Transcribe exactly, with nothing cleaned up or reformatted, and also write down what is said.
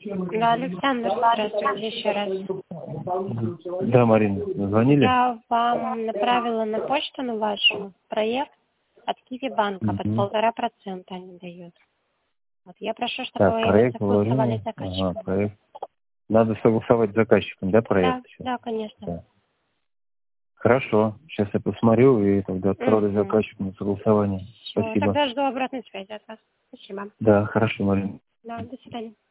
Да, Александр, здравствуйте еще раз. Да, Марина, звонили? Я вам направила на почту на вашу проект от Киви-банка, под Мгм. полтора процента они дают. Вот я прошу, чтобы Так, вы его проект согласовали вложения. с заказчиком. Ага, проект. Надо согласовать с заказчиком, да, Да, проект? Сейчас? да, конечно. Да. Хорошо, сейчас я посмотрю и тогда отправлю Угу. заказчику на согласование. Все, Спасибо. тогда жду обратной связи от вас. Спасибо. Да, хорошо, Марина. Да, до свидания.